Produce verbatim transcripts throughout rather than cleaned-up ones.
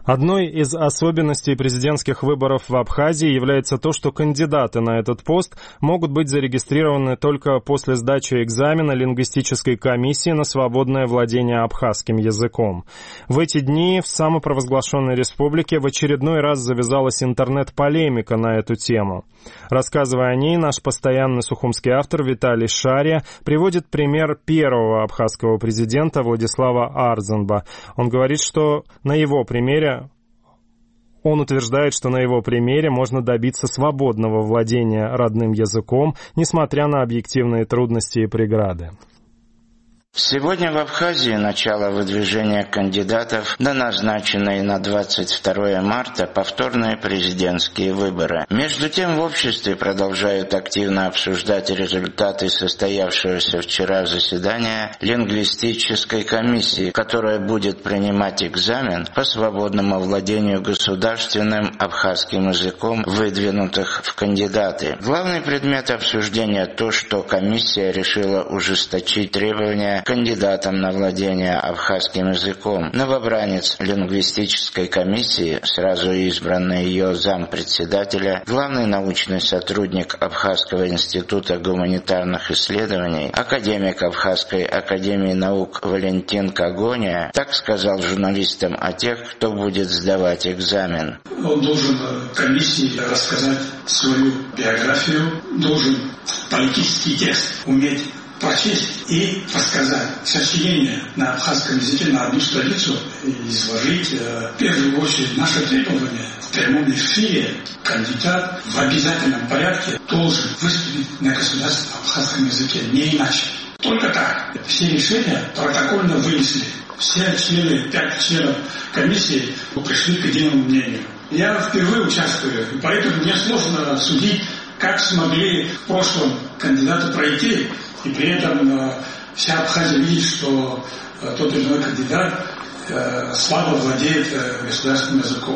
Одной из особенностей президентских выборов в Абхазии является то, что кандидаты на этот пост могут быть зарегистрированы только после сдачи экзамена лингвистической комиссии на свободное владение абхазским языком. В эти дни в самопровозглашенной республике в очередной раз завязалась интернет-полемика на эту тему. Рассказывая о ней, наш постоянный сухумский автор Виталий Шария приводит пример первого абхазского президента Владислава Ардзинба. Он говорит, что на его примере Он утверждает, что на его примере можно добиться свободного владения родным языком, несмотря на объективные трудности и преграды. Сегодня в Абхазии начало выдвижения кандидатов на назначенные на двадцать второе марта повторные президентские выборы. Между тем в обществе продолжают активно обсуждать результаты состоявшегося вчера заседания лингвистической комиссии, которая будет принимать экзамен по свободному владению государственным абхазским языком, выдвинутых в кандидаты. Главный предмет обсуждения то, что комиссия решила ужесточить требования кандидатам на владение абхазским языком. Новобранец лингвистической комиссии, сразу избранный ее зампредседателя, главный научный сотрудник Абхазского института гуманитарных исследований, академик Абхазской академии наук Валентин Кагония, так сказал журналистам о тех, кто будет сдавать экзамен. Он должен комиссии рассказать свою биографию, должен политический текст уметь прочесть и рассказать сочинение на абхазском языке на одну страницу и изложить э, в первую очередь наши требования. В прямом эфире кандидат в обязательном порядке должен выступить на государственном абхазском языке, не иначе. Только так. Все решения протокольно вынесли. Все члены, пять членов комиссии пришли к единому мнению. Я впервые участвую, поэтому мне сложно судить, как смогли в прошлом кандидаты пройти. И при этом э, вся Абхазия видит, что э, тот или иной кандидат э, слабо владеет э, государственным языком.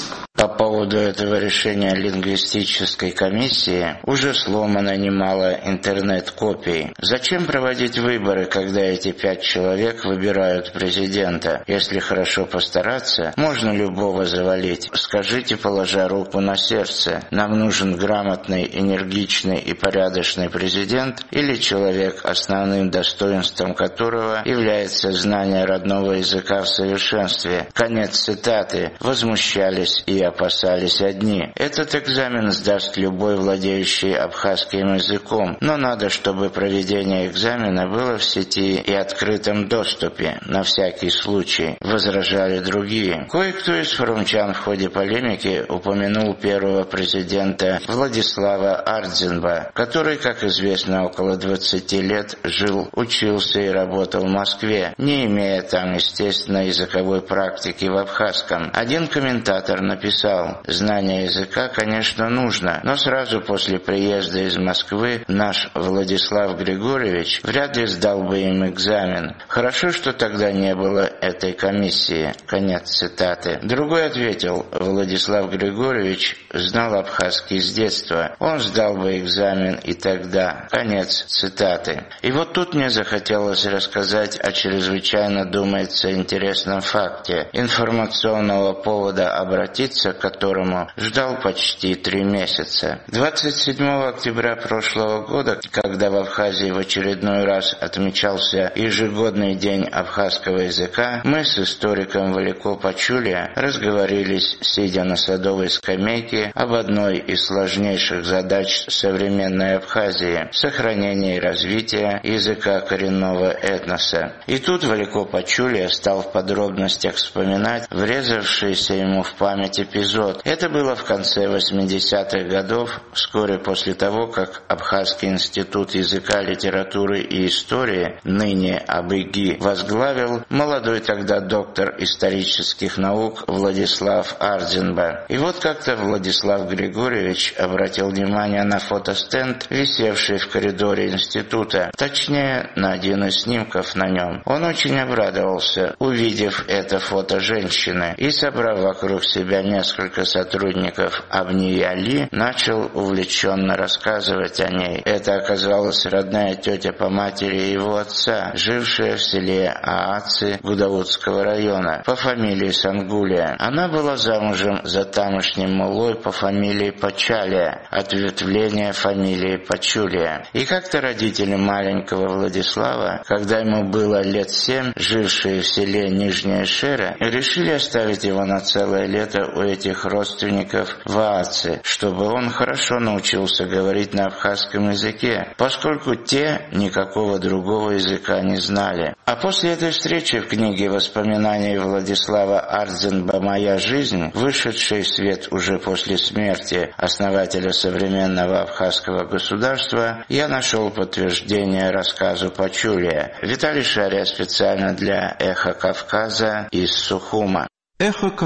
По поводу этого решения лингвистической комиссии уже сломано немало интернет-копий. Зачем проводить выборы, когда эти пять человек выбирают президента? Если хорошо постараться, можно любого завалить. Скажите, положа руку на сердце, нам нужен грамотный, энергичный и порядочный президент или человек, основным достоинством которого является знание родного языка в совершенстве? Конец цитаты. Возмущались и опасались одни. Этот экзамен сдаст любой владеющий абхазским языком, но надо, чтобы проведение экзамена было в сети и открытом доступе, на всякий случай, возражали другие. Кое-кто из форумчан в ходе полемики упомянул первого президента Владислава Ардзинба, который, как известно, около двадцати лет жил, учился и работал в Москве, не имея там, естественно, языковой практики в абхазском. Один комментатор написал: знание языка, конечно, нужно, но сразу после приезда из Москвы наш Владислав Григорьевич вряд ли сдал бы им экзамен. Хорошо, что тогда не было этой комиссии. Конец цитаты. Другой ответил: Владислав Григорьевич знал абхазский с детства. Он сдал бы экзамен и тогда. Конец цитаты. И вот тут мне захотелось рассказать о чрезвычайно, думается, интересном факте, информационного повода обратиться к которому ждал почти три месяца. двадцать седьмого октября прошлого года, когда в Абхазии в очередной раз отмечался ежегодный день абхазского языка, мы с историком Валико Пачулия разговорились, сидя на садовой скамейке, об одной из сложнейших задач современной Абхазии – сохранении и развития языка коренного этноса. И тут Валико Пачулия стал в подробностях вспоминать врезавшийся ему в память эпизод. Это было в конце восьмидесятых годов, вскоре после того, как Абхазский институт языка, литературы и истории, ныне АБЭГИ, возглавил молодой тогда доктор исторических наук Владислав Ардзинба. И вот как-то Владислав Григорьевич обратил внимание на фотостенд, висевший в коридоре института, точнее, на один из снимков на нем. Он очень обрадовался, увидев это фото женщины, и, собрав вокруг себя несколько несколько сотрудников Авни-Али, начал увлеченно рассказывать о ней. Это оказалась родная тетя по матери его отца, жившая в селе Ааци Гудаутского района по фамилии Сангулия. Она была замужем за тамошним муллой по фамилии Пачалия, ответвление фамилии Пачулия. И как-то родители маленького Владислава, когда ему было лет семь, жившие в селе Нижняя Шера, решили оставить его на целое лето у этих родственников в Ааци, чтобы он хорошо научился говорить на абхазском языке, поскольку те никакого другого языка не знали. А после этой встречи в книге воспоминаний Владислава Ардзенба «Моя жизнь», вышедшей в свет уже после смерти основателя современного абхазского государства, я нашел подтверждение рассказу Пачулия. Виталий Шария специально для «Эхо Кавказа» из Сухума. Эхо